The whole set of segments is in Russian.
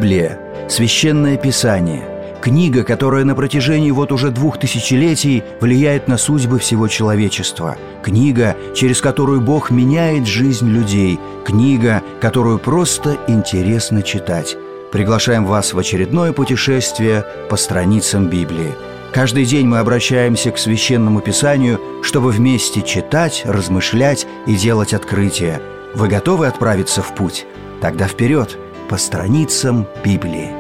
Библия – священное писание, книга, которая на протяжении уже 2000 влияет на судьбы всего человечества, книга, через которую Бог меняет жизнь людей, книга, которую просто интересно читать. Приглашаем вас в очередное путешествие по страницам Библии. Каждый день мы обращаемся к Священному Писанию, чтобы вместе читать, размышлять и делать открытия. Вы готовы отправиться в путь? Тогда вперед, по страницам Библии.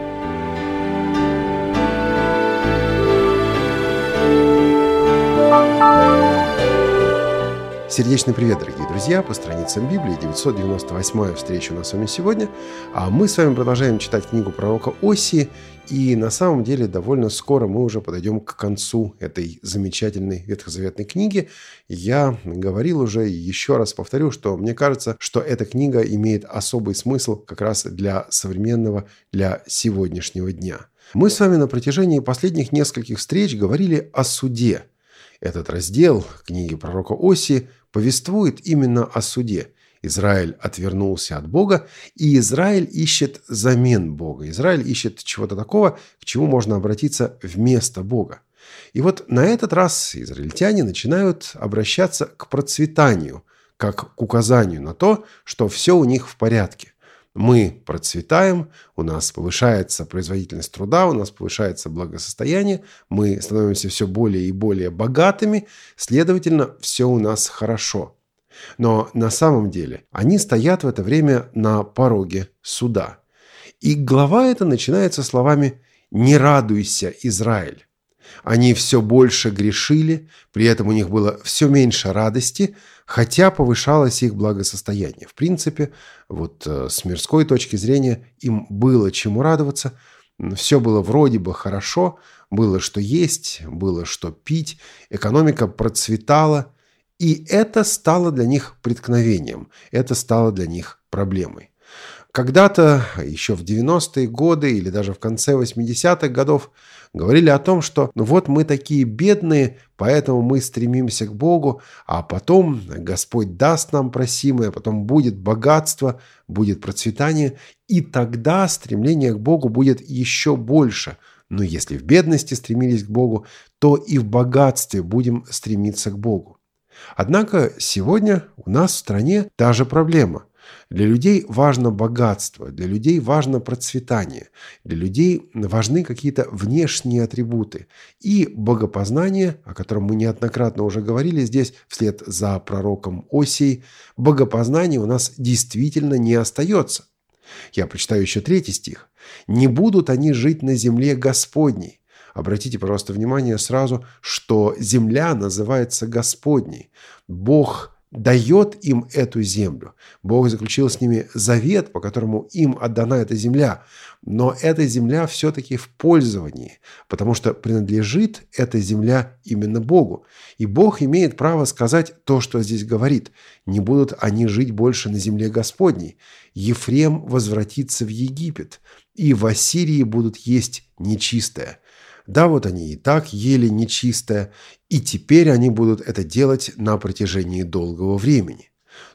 Сердечный привет, дорогие друзья, по страницам Библии, 998-я встреча у нас с вами сегодня. А мы с вами продолжаем читать книгу пророка Осии, и на самом деле довольно скоро мы уже подойдем к концу этой замечательной ветхозаветной книги. Я говорил уже и еще раз повторю, что мне кажется, что эта книга имеет особый смысл как раз для современного, для сегодняшнего дня. Мы с вами на протяжении последних нескольких встреч говорили о суде. Этот раздел книги пророка Осии повествует именно о суде. Израиль отвернулся от Бога, и Израиль ищет замен Бога. Израиль ищет чего-то такого, к чему можно обратиться вместо Бога. И вот на этот раз израильтяне начинают обращаться к процветанию, как к указанию на то, что все у них в порядке. Мы процветаем, у нас повышается производительность труда, у нас повышается благосостояние, мы становимся все более и более богатыми, следовательно, все у нас хорошо. Но на самом деле они стоят в это время на пороге суда. И глава эта начинается словами «Не радуйся, Израиль». Они все больше грешили, при этом у них было все меньше радости, хотя повышалось их благосостояние. В принципе, с мирской точки зрения им было чему радоваться. Все было вроде бы хорошо, было что есть, было что пить, экономика процветала. И это стало для них преткновением, это стало для них проблемой. Когда-то, еще в 90-е годы или даже в конце 80-х годов, говорили о том, что мы такие бедные, поэтому мы стремимся к Богу, а потом Господь даст нам просимое, потом будет богатство, будет процветание, и тогда стремление к Богу будет еще больше. Но если в бедности стремились к Богу, то и в богатстве будем стремиться к Богу. Однако сегодня у нас в стране та же проблема. Для людей важно богатство, для людей важно процветание, для людей важны какие-то внешние атрибуты. И богопознание, о котором мы неоднократно уже говорили здесь, вслед за пророком Осией, богопознание у нас действительно не остается. Я прочитаю еще 3 стих. «Не будут они жить на земле Господней». Обратите, пожалуйста, внимание сразу, что земля называется Господней. Бог дает им эту землю. Бог заключил с ними завет, по которому им отдана эта земля. Но эта земля все-таки в пользовании, потому что принадлежит эта земля именно Богу. И Бог имеет право сказать то, что здесь говорит. «Не будут они жить больше на земле Господней. Ефрем возвратится в Египет, и в Ассирии будут есть нечистое». Да, они и так ели нечистое, и теперь они будут это делать на протяжении долгого времени.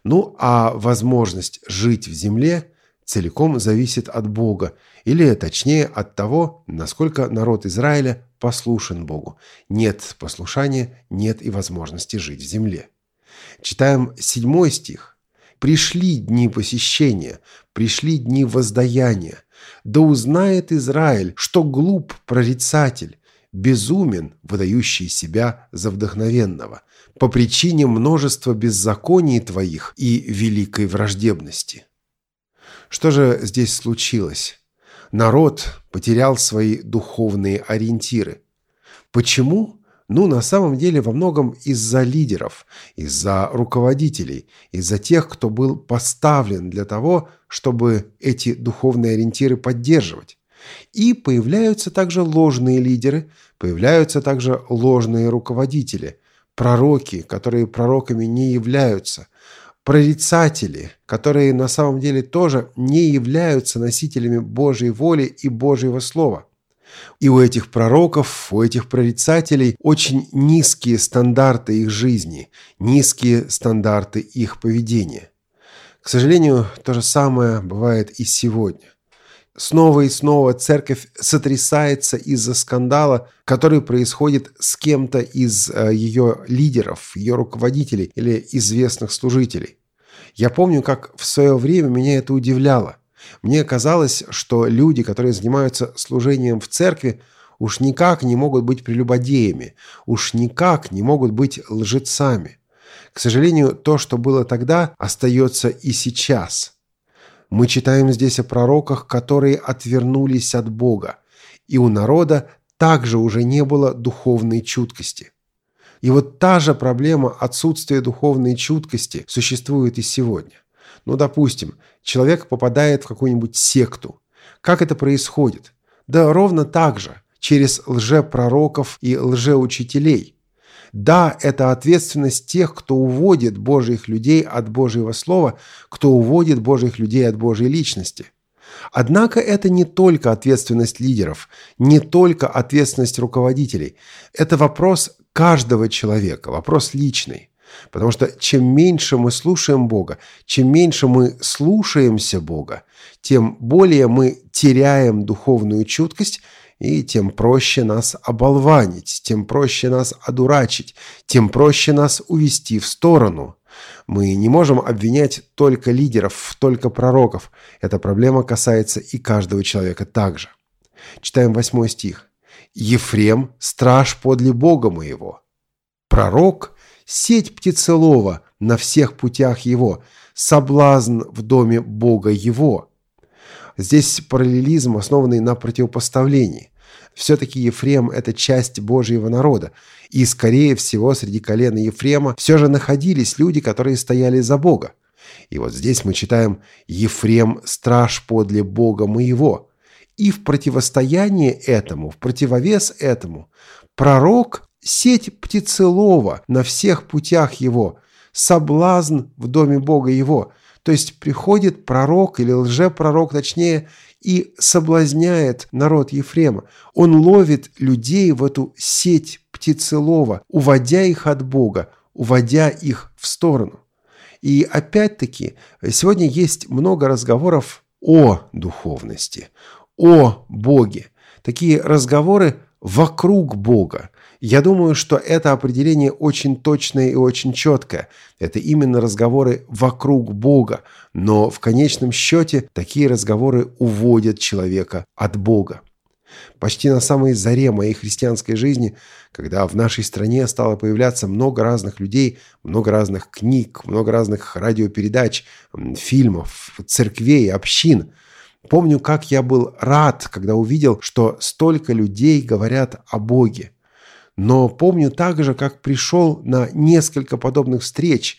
А возможность жить в земле целиком зависит от Бога, или точнее от того, насколько народ Израиля послушен Богу. Нет послушания, нет и возможности жить в земле. Читаем 7 стих. «Пришли дни посещения, пришли дни воздаяния. Да узнает Израиль, что глуп прорицатель, безумен, выдающий себя за вдохновенного, по причине множества беззаконий твоих и великой враждебности». Что же здесь случилось? Народ потерял свои духовные ориентиры. Почему? На самом деле во многом из-за лидеров, из-за руководителей, из-за тех, кто был поставлен для того, чтобы эти духовные ориентиры поддерживать. И появляются также ложные лидеры, появляются также ложные руководители, пророки, которые пророками не являются, прорицатели, которые на самом деле тоже не являются носителями Божьей воли и Божьего Слова. И у этих пророков, у этих прорицателей очень низкие стандарты их жизни, низкие стандарты их поведения. К сожалению, то же самое бывает и сегодня. Снова и снова церковь сотрясается из-за скандала, который происходит с кем-то из ее лидеров, ее руководителей или известных служителей. Я помню, как в свое время меня это удивляло. Мне казалось, что люди, которые занимаются служением в церкви, уж никак не могут быть прелюбодеями, уж никак не могут быть лжецами. К сожалению, то, что было тогда, остается и сейчас. Мы читаем здесь о пророках, которые отвернулись от Бога, и у народа также уже не было духовной чуткости. И вот та же проблема отсутствия духовной чуткости существует и сегодня. Ну, допустим, человек попадает в какую-нибудь секту. Как это происходит? Да ровно так же, через лжепророков и лжеучителей. Да, это ответственность тех, кто уводит Божьих людей от Божьего Слова, кто уводит Божьих людей от Божьей личности. Однако это не только ответственность лидеров, не только ответственность руководителей. Это вопрос каждого человека, вопрос личный. Потому что чем меньше мы слушаем Бога, чем меньше мы слушаемся Бога, тем более мы теряем духовную чуткость, и тем проще нас оболванить, тем проще нас одурачить, тем проще нас увести в сторону. Мы не можем обвинять только лидеров, только пророков. Эта проблема касается и каждого человека также. Читаем 8 стих. «Ефрем – страж подле Бога моего. Пророк – сеть птицелова на всех путях его, соблазн в доме Бога его». Здесь параллелизм, основанный на противопоставлении. Все-таки Ефрем – это часть Божьего народа. И, скорее всего, среди колена Ефрема все же находились люди, которые стояли за Бога. И вот здесь мы читаем «Ефрем – страж подле Бога моего». И в противостояние этому, в противовес этому, пророк – сеть птицелова на всех путях его, соблазн в доме Бога его. То есть приходит пророк или лжепророк, точнее, и соблазняет народ Ефрема. Он ловит людей в эту сеть птицелова, уводя их от Бога, уводя их в сторону. И опять-таки, сегодня есть много разговоров о духовности, о Боге. Такие разговоры вокруг Бога. Я думаю, что это определение очень точное и очень четкое. Это именно разговоры вокруг Бога. Но в конечном счете такие разговоры уводят человека от Бога. Почти на самой заре моей христианской жизни, когда в нашей стране стало появляться много разных людей, много разных книг, много разных радиопередач, фильмов, церквей, общин, помню, как я был рад, когда увидел, что столько людей говорят о Боге. Но помню также, как пришел на несколько подобных встреч,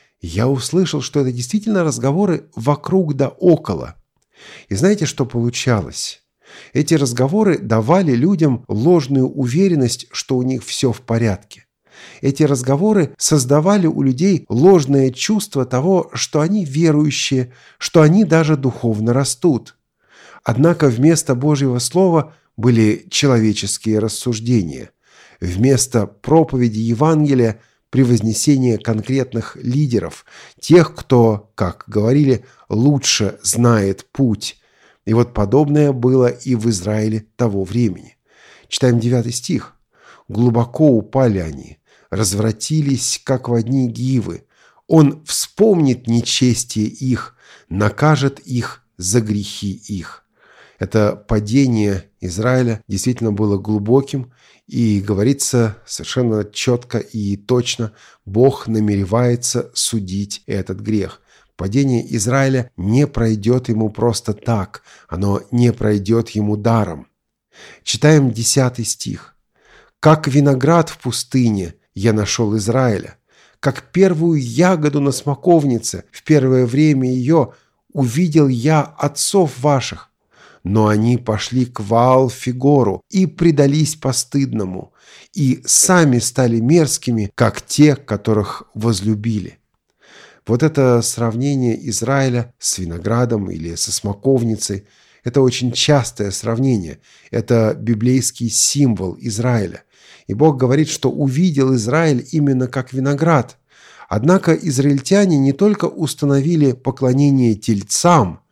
я услышал, что это действительно разговоры вокруг да около. И знаете, что получалось? Эти разговоры давали людям ложную уверенность, что у них все в порядке. Эти разговоры создавали у людей ложное чувство того, что они верующие, что они даже духовно растут. Однако вместо Божьего Слова были человеческие рассуждения. Вместо проповеди Евангелия – превознесение конкретных лидеров, тех, кто, как говорили, лучше знает путь. И вот подобное было и в Израиле того времени. Читаем 9 стих. «Глубоко упали они, развратились, как во дни Гивы. Он вспомнит нечестие их, накажет их за грехи их». Это падение Израиля действительно было глубоким, и говорится совершенно четко и точно, Бог намеревается судить этот грех. Падение Израиля не пройдет ему просто так, оно не пройдет ему даром. Читаем 10 стих. «Как виноград в пустыне я нашел Израиля, как первую ягоду на смоковнице в первое время ее увидел я отцов ваших. Но они пошли к Ваал-Фигору и предались постыдному, и сами стали мерзкими, как те, которых возлюбили». Вот это сравнение Израиля с виноградом или со смоковницей – это очень частое сравнение. Это библейский символ Израиля. И Бог говорит, что увидел Израиль именно как виноград. Однако израильтяне не только установили поклонение тельцам,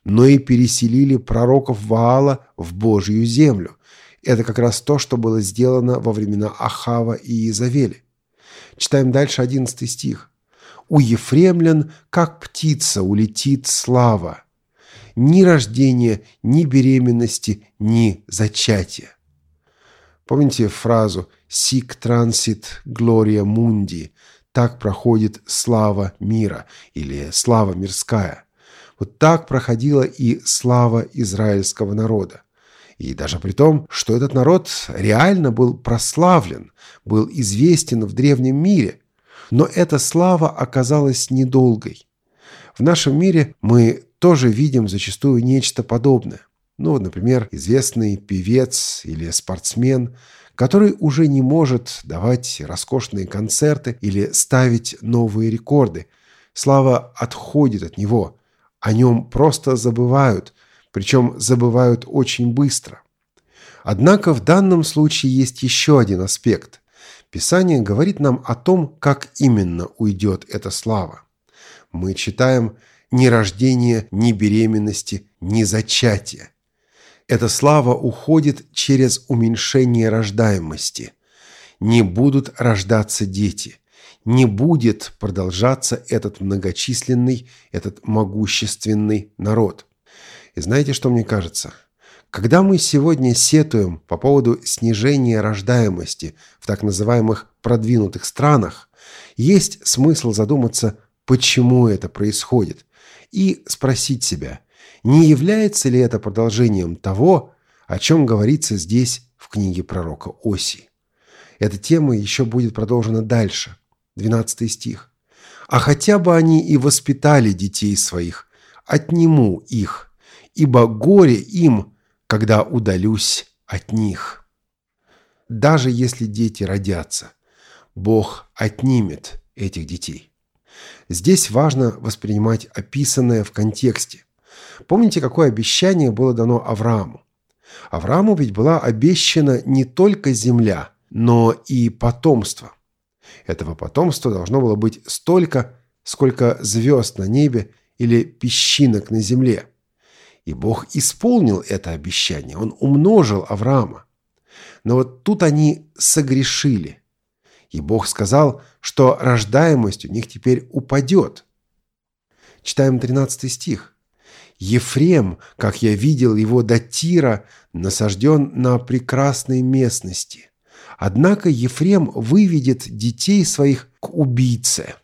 но и переселили пророков Ваала в Божью землю. Это как раз то, что было сделано во времена Ахава и Иезавели. Читаем дальше 11 стих. «У ефремлян, как птица, улетит слава. Ни рождения, ни беременности, ни зачатия». Помните фразу «Sic transit gloria mundi» – «Так проходит слава мира» или «слава мирская». Вот так проходила и слава израильского народа. И даже при том, что этот народ реально был прославлен, был известен в древнем мире, но эта слава оказалась недолгой. В нашем мире мы тоже видим зачастую нечто подобное. Например, известный певец или спортсмен, который уже не может давать роскошные концерты или ставить новые рекорды. Слава отходит от него, о нем просто забывают, причем забывают очень быстро. Однако в данном случае есть еще один аспект. Писание говорит нам о том, как именно уйдет эта слава. Мы читаем «ни рождения, ни беременности, ни зачатия». Эта слава уходит через уменьшение рождаемости. Не будут рождаться дети. Не будет продолжаться этот многочисленный, этот могущественный народ. И знаете, что мне кажется? Когда мы сегодня сетуем по поводу снижения рождаемости в так называемых продвинутых странах, есть смысл задуматься, почему это происходит, и спросить себя, не является ли это продолжением того, о чем говорится здесь в книге пророка Осии. Эта тема еще будет продолжена дальше. 12 стих. «А хотя бы они и воспитали детей своих, отниму их, ибо горе им, когда удалюсь от них». Даже если дети родятся, Бог отнимет этих детей. Здесь важно воспринимать описанное в контексте. Помните, какое обещание было дано Аврааму? Аврааму ведь была обещана не только земля, но и потомство. Этого потомства должно было быть столько, сколько звезд на небе или песчинок на земле. И Бог исполнил это обещание, Он умножил Авраама. Но вот тут они согрешили. И Бог сказал, что рождаемость у них теперь упадет. Читаем 13 стих. «Ефрем, как я видел его до Тира, насажден на прекрасной местности. Однако Ефрем выведет детей своих к убийце».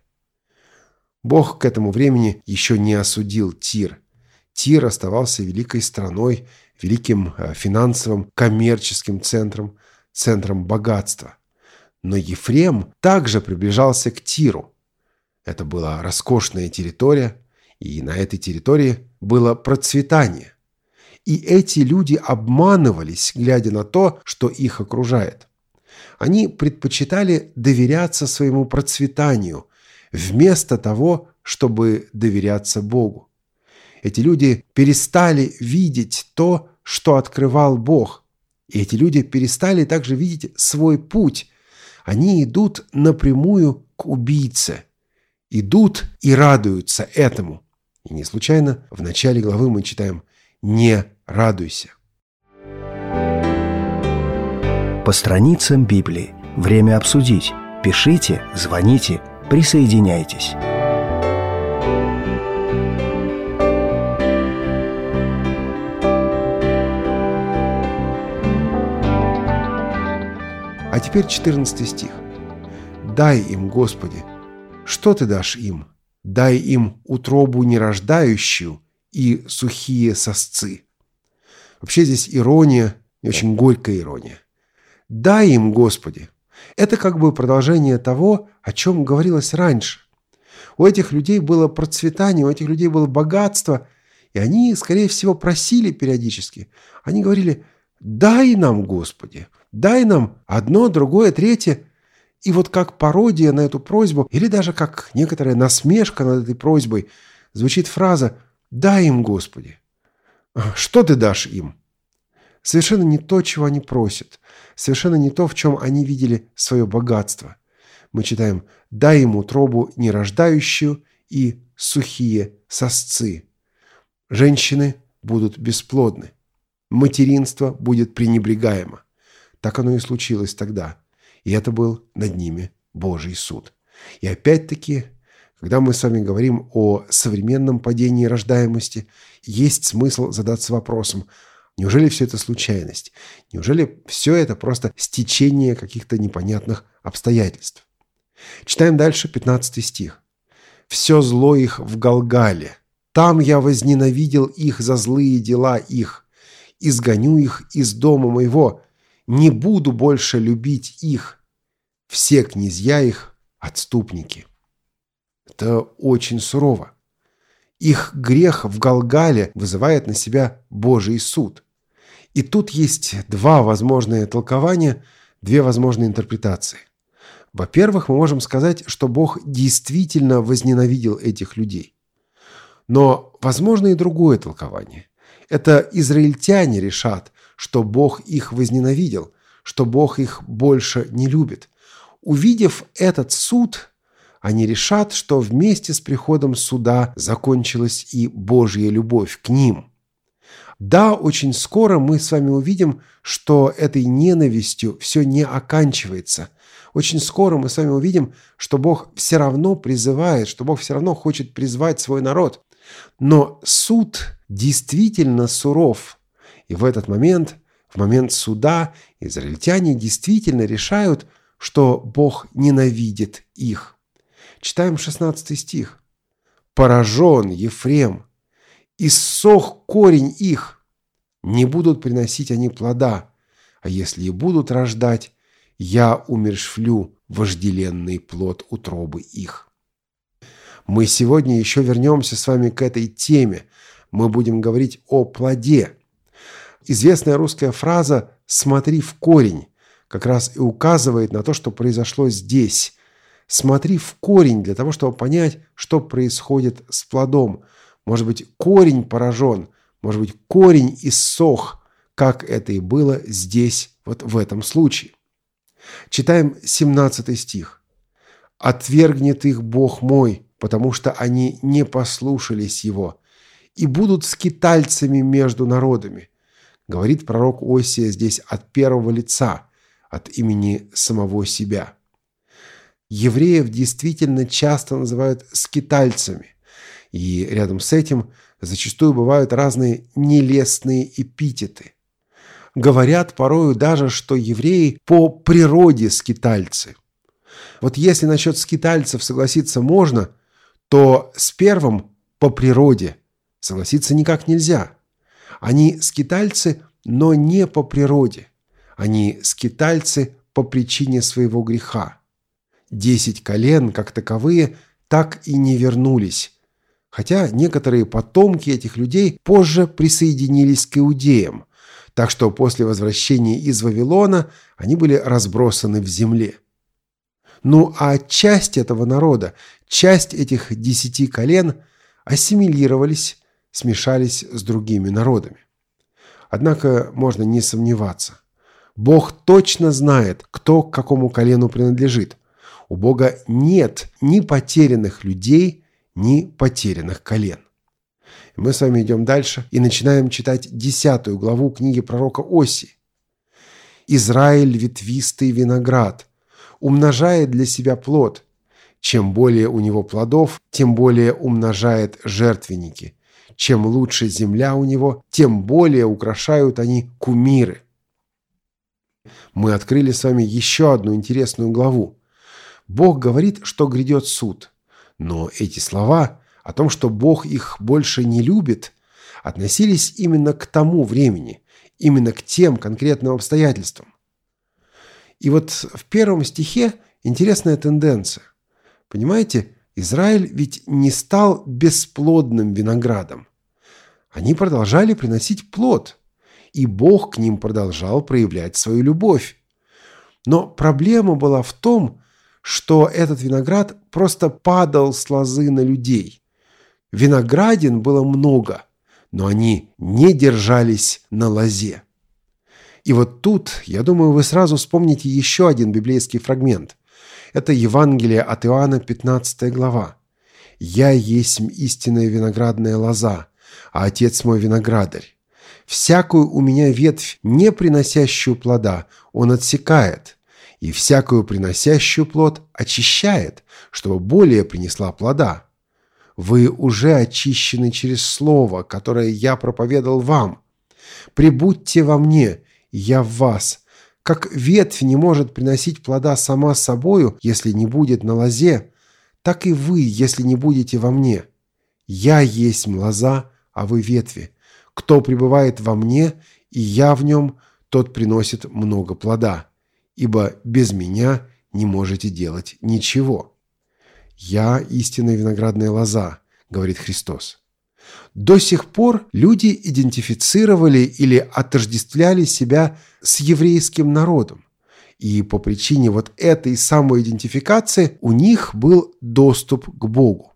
Бог к этому времени еще не осудил Тир. Тир оставался великой страной, великим финансовым, коммерческим центром, центром богатства. Но Ефрем также приближался к Тиру. Это была роскошная территория, и на этой территории было процветание. И эти люди обманывались, глядя на то, что их окружает. Они предпочитали доверяться своему процветанию, вместо того, чтобы доверяться Богу. Эти люди перестали видеть то, что открывал Бог. И эти люди перестали также видеть свой путь. Они идут напрямую к убийце. Идут и радуются этому. И не случайно в начале главы мы читаем «Не радуйся». По страницам Библии. Время обсудить. Пишите, звоните, присоединяйтесь. А теперь 14 стих. «Дай им, Господи, что Ты дашь им? Дай им утробу нерождающую и сухие сосцы». Вообще здесь ирония, очень горькая ирония. «Дай им, Господи». Это как бы продолжение того, о чем говорилось раньше. У этих людей было процветание, у этих людей было богатство, и они, скорее всего, просили периодически. Они говорили: «Дай нам, Господи, дай нам одно, другое, третье». И вот как пародия на эту просьбу, или даже как некоторая насмешка над этой просьбой, звучит фраза «Дай им, Господи». Что Ты дашь им? Совершенно не то, чего они просят. Совершенно не то, в чем они видели свое богатство. Мы читаем «Дай им утробу нерождающую и сухие сосцы». Женщины будут бесплодны. Материнство будет пренебрегаемо. Так оно и случилось тогда. И это был над ними Божий суд. И опять-таки, когда мы с вами говорим о современном падении рождаемости, есть смысл задаться вопросом: неужели все это случайность? Неужели все это просто стечение каких-то непонятных обстоятельств? Читаем дальше 15 стих. «Все зло их в Галгале. Там я возненавидел их за злые дела их. Изгоню их из дома моего. Не буду больше любить их. Все князья их – отступники». Это очень сурово. Их грех в Галгале вызывает на себя Божий суд. И тут есть два возможные толкования, две возможные интерпретации. Во-первых, мы можем сказать, что Бог действительно возненавидел этих людей. Но возможно и другое толкование. Это израильтяне решат, что Бог их возненавидел, что Бог их больше не любит. Увидев этот суд, они решат, что вместе с приходом суда закончилась и Божья любовь к ним. Да, очень скоро мы с вами увидим, что этой ненавистью все не оканчивается. Очень скоро мы с вами увидим, что Бог все равно призывает, что Бог все равно хочет призвать свой народ. Но суд действительно суров. И в этот момент, в момент суда, израильтяне действительно решают, что Бог ненавидит их. Читаем 16 стих. «Поражен Ефрем, иссох корень их, не будут приносить они плода, а если и будут рождать, я умерщвлю вожделенный плод утробы их». Мы сегодня еще вернемся с вами к этой теме. Мы будем говорить о плоде. Известная русская фраза «смотри в корень» как раз и указывает на то, что произошло здесь. Смотри в корень для того, чтобы понять, что происходит с плодом. Может быть, корень поражен, может быть, корень иссох, как это и было здесь, вот в этом случае. Читаем 17 стих. «Отвергнет их Бог мой, потому что они не послушались Его, и будут скитальцами между народами», говорит пророк Осия здесь от первого лица, от имени самого себя. Евреев действительно часто называют скитальцами, и рядом с этим зачастую бывают разные нелестные эпитеты. Говорят порою даже, что евреи по природе скитальцы. Вот если насчет скитальцев согласиться можно, то с первым по природе согласиться никак нельзя. Они скитальцы, но не по природе. Они скитальцы по причине своего греха. 10 колен, как таковые, так и не вернулись, хотя некоторые потомки этих людей позже присоединились к иудеям, так что после возвращения из Вавилона они были разбросаны в земле. Ну а часть этого народа, часть этих 10 колен ассимилировались, смешались с другими народами. Однако можно не сомневаться. Бог точно знает, кто к какому колену принадлежит. У Бога нет ни потерянных людей, ни потерянных колен. Мы с вами идем дальше и начинаем читать 10 главу книги пророка Осии. «Израиль – ветвистый виноград, умножает для себя плод. Чем более у него плодов, тем более умножает жертвенники. Чем лучше земля у него, тем более украшают они кумиры». Мы открыли с вами еще одну интересную главу. Бог говорит, что грядет суд. Но эти слова о том, что Бог их больше не любит, относились именно к тому времени, именно к тем конкретным обстоятельствам. И вот в первом стихе интересная тенденция. Понимаете, Израиль ведь не стал бесплодным виноградом. Они продолжали приносить плод, и Бог к ним продолжал проявлять свою любовь. Но проблема была в том, что этот виноград просто падал с лозы на людей. Виноградин было много, но они не держались на лозе. И вот тут, я думаю, вы сразу вспомните еще один библейский фрагмент. Это Евангелие от Иоанна, 15 глава. «Я есть истинная виноградная лоза, а Отец мой виноградарь. Всякую у меня ветвь, не приносящую плода, Он отсекает, и всякую приносящую плод очищает, чтобы более принесла плода. Вы уже очищены через слово, которое я проповедовал вам. Прибудьте во мне, и я в вас. Как ветвь не может приносить плода сама собою, если не будет на лозе, так и вы, если не будете во мне. Я есть лоза, а вы ветви. Кто пребывает во мне, и я в нем, тот приносит много плода, ибо без меня не можете делать ничего. Я истинная виноградная лоза, говорит Христос. До сих пор люди идентифицировали или отождествляли себя с еврейским народом. И по причине вот этой самоидентификации у них был доступ к Богу.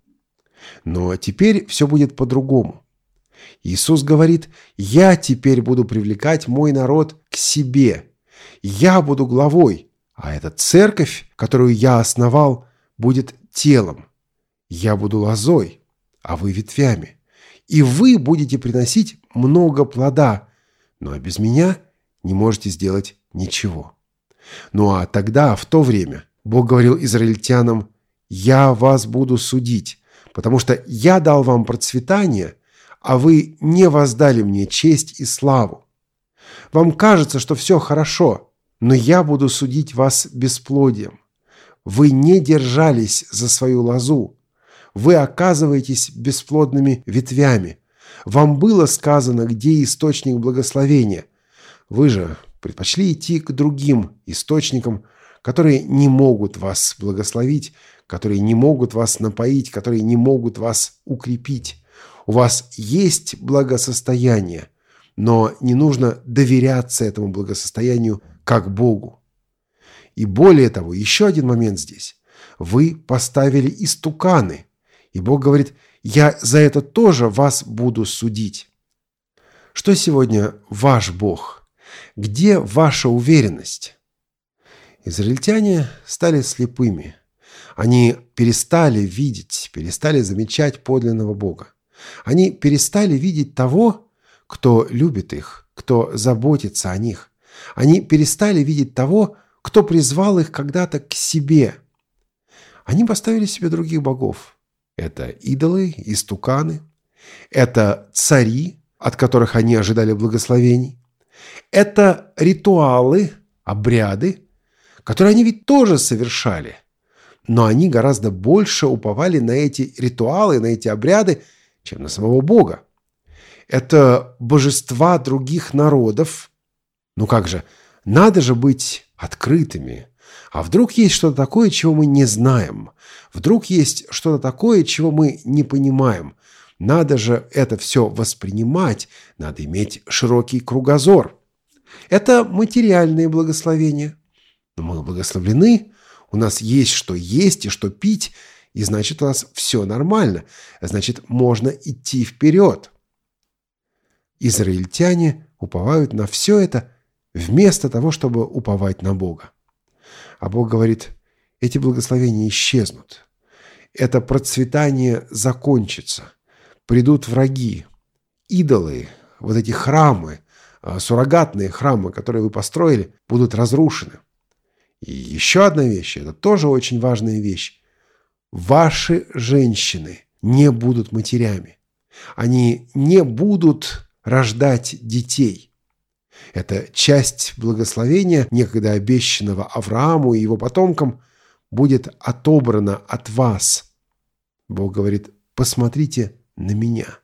Но теперь все будет по-другому. Иисус говорит: «Я теперь буду привлекать мой народ к себе. Я буду главой, а эта церковь, которую я основал, будет телом. Я буду лозой, а вы ветвями. И вы будете приносить много плода, но без меня не можете сделать ничего». Ну а тогда, в то время, Бог говорил израильтянам: «Я вас буду судить, потому что я дал вам процветание, а вы не воздали мне честь и славу. Вам кажется, что все хорошо, но я буду судить вас бесплодием. Вы не держались за свою лозу. Вы оказываетесь бесплодными ветвями. Вам было сказано, где источник благословения. Вы же предпочли идти к другим источникам, которые не могут вас благословить, которые не могут вас напоить, которые не могут вас укрепить. У вас есть благосостояние, но не нужно доверяться этому благосостоянию как Богу. И более того, еще один момент здесь. Вы поставили истуканы, и Бог говорит: «Я за это тоже вас буду судить». Что сегодня ваш Бог? Где ваша уверенность? Израильтяне стали слепыми. Они перестали видеть, перестали замечать подлинного Бога. Они перестали видеть того, кто любит их, кто заботится о них. Они перестали видеть того, кто призвал их когда-то к себе. Они поставили себе других богов. Это идолы, истуканы. Это цари, от которых они ожидали благословений. Это ритуалы, обряды, которые они ведь тоже совершали. Но они гораздо больше уповали на эти ритуалы, на эти обряды, чем на самого Бога. Это божества других народов. Ну как же, надо же быть открытыми. А вдруг есть что-то такое, чего мы не знаем? Вдруг есть что-то такое, чего мы не понимаем? Надо же это все воспринимать, надо иметь широкий кругозор. Это материальные благословения. Но мы благословлены, у нас есть и что пить, и значит, у нас все нормально, значит, можно идти вперед. Израильтяне уповают на все это вместо того, чтобы уповать на Бога. А Бог говорит: эти благословения исчезнут. Это процветание закончится. Придут враги, идолы, вот эти храмы, суррогатные храмы, которые вы построили, будут разрушены. И еще одна вещь, это тоже очень важная вещь. Ваши женщины не будут матерями. Они не будут рождать детей. Эта часть благословения, некогда обещанного Аврааму и его потомкам, будет отобрана от вас. Бог говорит: посмотрите на меня.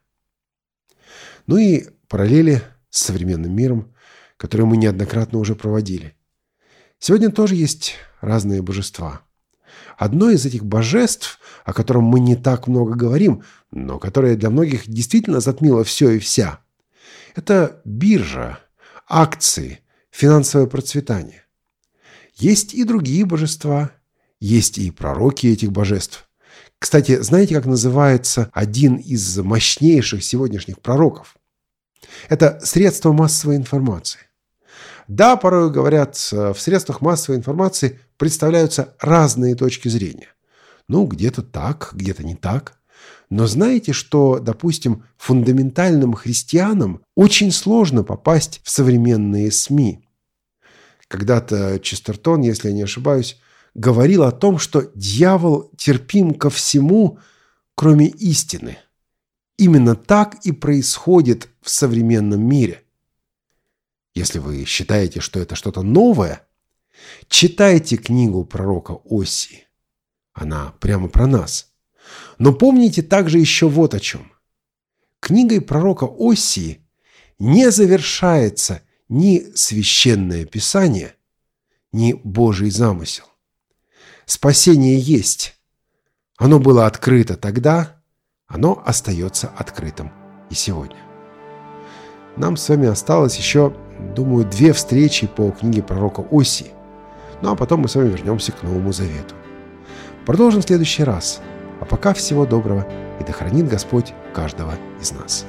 Ну и параллели с современным миром, которые мы неоднократно уже проводили. Сегодня тоже есть разные божества. Одно из этих божеств, о котором мы не так много говорим, но которое для многих действительно затмило все и вся, это биржа, акции, финансовое процветание. Есть и другие божества, есть и пророки этих божеств. Кстати, знаете, как называется один из мощнейших сегодняшних пророков? Это средства массовой информации. Да, порой говорят, в средствах массовой информации представляются разные точки зрения. Ну, где-то так, где-то не так. Но знаете, что, допустим, фундаментальным христианам очень сложно попасть в современные СМИ? Когда-то Честертон, если я не ошибаюсь, говорил о том, что дьявол терпим ко всему, кроме истины. Именно так и происходит в современном мире. Если вы считаете, что это что-то новое, читайте книгу пророка Осии. Она прямо про нас. Но помните также еще вот о чем. Книгой пророка Осии не завершается ни священное писание, ни Божий замысел. Спасение есть. Оно было открыто тогда, оно остается открытым и сегодня. Нам с вами осталось еще, думаю, 2 встречи по книге пророка Осии. Ну а потом мы с вами вернемся к Новому Завету. Продолжим в следующий раз. А пока всего доброго, и да хранит Господь каждого из нас.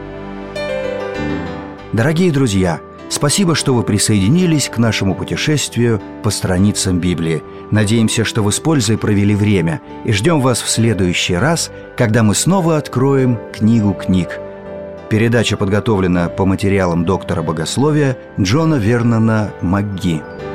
Дорогие друзья, спасибо, что вы присоединились к нашему путешествию по страницам Библии. Надеемся, что вы с пользой провели время, и ждем вас в следующий раз, когда мы снова откроем книгу книг. Передача подготовлена по материалам доктора богословия Джона Вернона МакГи.